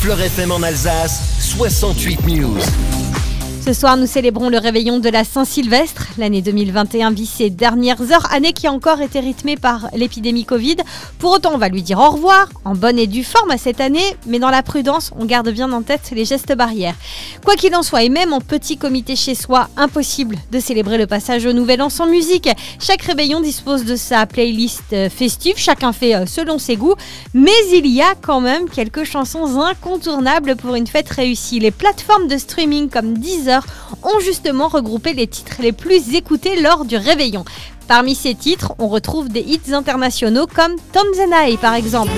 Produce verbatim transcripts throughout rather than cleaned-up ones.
Fleur F M en Alsace, soixante-huit News. Ce soir, nous célébrons le réveillon de la Saint-Sylvestre. L'année deux mille vingt et un vit ses dernières heures, année qui a encore été rythmée par l'épidémie Covid. Pour autant, on va lui dire au revoir, en bonne et due forme à cette année, mais dans la prudence, on garde bien en tête les gestes barrières. Quoi qu'il en soit, et même en petit comité chez soi, impossible de célébrer le passage au Nouvel An sans musique. Chaque réveillon dispose de sa playlist festive, chacun fait selon ses goûts, mais il y a quand même quelques chansons incontournables pour une fête réussie. Les plateformes de streaming comme Deezer ont justement regroupé les titres les plus écoutés lors du réveillon. Parmi ces titres, on retrouve des hits internationaux comme Tanzanite par exemple.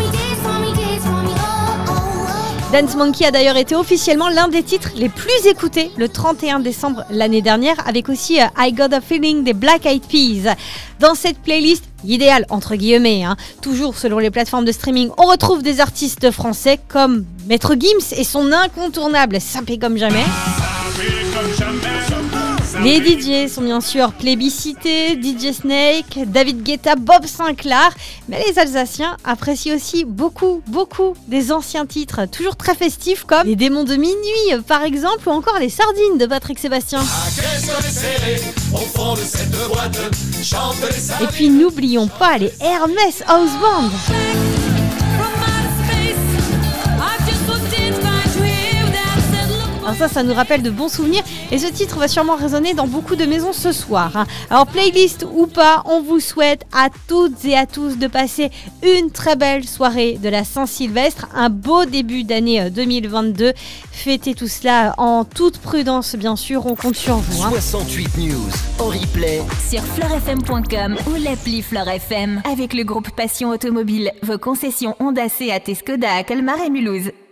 Dance Monkey a d'ailleurs été officiellement l'un des titres les plus écoutés le trente et un décembre l'année dernière, avec aussi euh, I Got a Feeling des Black Eyed Peas. Dans cette playlist, idéale entre guillemets, hein, toujours selon les plateformes de streaming, on retrouve des artistes français comme Maître Gims et son incontournable Sapé comme jamais. Les D J sont bien sûr plébiscités, D J Snake, David Guetta, Bob Sinclair, mais les Alsaciens apprécient aussi beaucoup, beaucoup des anciens titres, toujours très festifs comme Les Démons de Minuit par exemple, ou encore Les Sardines de Patrick Sébastien. Et puis n'oublions pas les Hermès House Band. Alors ça, ça nous rappelle de bons souvenirs et ce titre va sûrement résonner dans beaucoup de maisons ce soir. Hein. Alors playlist ou pas, on vous souhaite à toutes et à tous de passer une très belle soirée de la Saint-Sylvestre, un beau début d'année deux mille vingt-deux. Fêtez tout cela en toute prudence, bien sûr, on compte sur vous. Hein. soixante-huit News en replay sur fleur f m point com ou l'appli Fleur F M. Avec le groupe Passion Automobile, vos concessions Honda, Seat et Skoda à Colmar et Mulhouse.